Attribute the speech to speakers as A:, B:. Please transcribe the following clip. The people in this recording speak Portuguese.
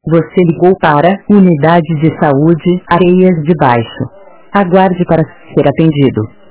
A: Você ligou para Unidade de Saúde, Areias de Baixo. Aguarde para ser atendido.